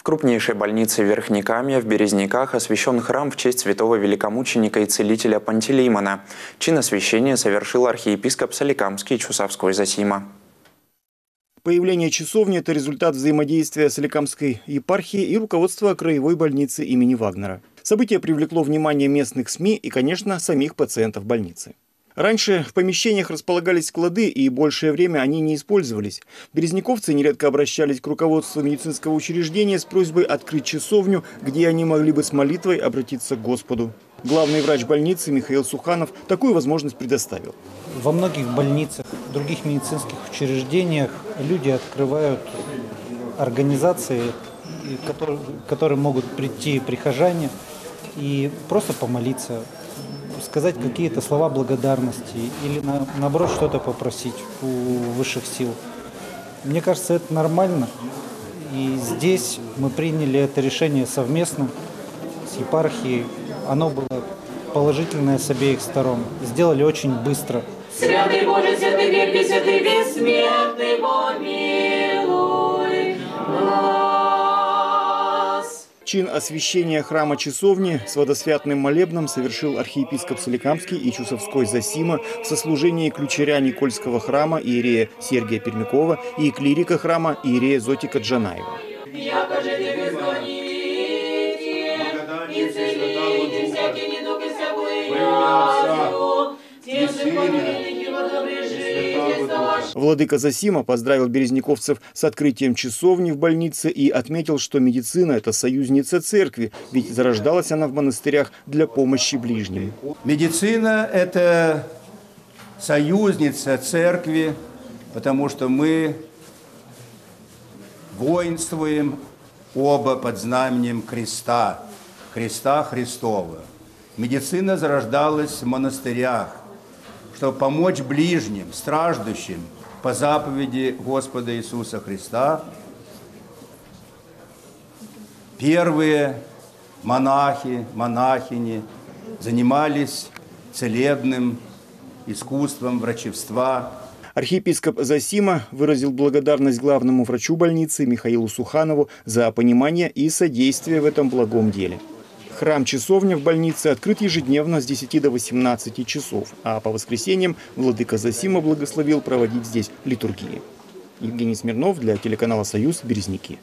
В крупнейшей больнице Верхнекамья в Березниках освящен храм в честь святого великомученика и целителя Пантелеймона. Чин освящения совершил архиепископ Соликамский Чусовской Зосима. Появление часовни – это результат взаимодействия Соликамской епархии и руководства краевой больницы имени Вагнера. Событие привлекло внимание местных СМИ и, конечно, самих пациентов больницы. Раньше в помещениях располагались склады, и большее время они не использовались. Березниковцы нередко обращались к руководству медицинского учреждения с просьбой открыть часовню, где они могли бы с молитвой обратиться к Господу. Главный врач больницы Михаил Суханов такую возможность предоставил. Во многих больницах, других медицинских учреждениях люди открывают организации, к которым могут прийти прихожане и просто помолиться, сказать какие-то слова благодарности или наоборот что-то попросить у высших сил. Мне кажется, это нормально. И здесь мы приняли это решение совместно с епархией. Оно было положительное с обеих сторон. Сделали очень быстро. Святый Боже, святый крепкий, святый бессмертный, помилуй нас. Чин освящения храма часовни с водосвятным молебном совершил архиепископ Соликамский и Чусовской Зосима в сослужении ключаря Никольского храма иерея Сергия Пермякова и клирика храма иерея Зотика Джанаева. Владыка Зосима поздравил березниковцев с открытием часовни в больнице и отметил, что медицина – это союзница церкви, ведь зарождалась она в монастырях для помощи ближним. Медицина – это союзница церкви, потому что мы воинствуем оба под знаменем креста, Христа Христова. Медицина зарождалась в монастырях, чтобы помочь ближним, страждущим по заповеди Господа Иисуса Христа. Первые монахи, монахини занимались целебным искусством врачевства. Архиепископ Зосима выразил благодарность главному врачу больницы Михаилу Суханову за понимание и содействие в этом благом деле. Храм-часовня в больнице открыт ежедневно с 10 до 18 часов, а по воскресеньям владыка Зосима благословил проводить здесь литургии. Евгений Смирнов для телеканала «Союз», Березники.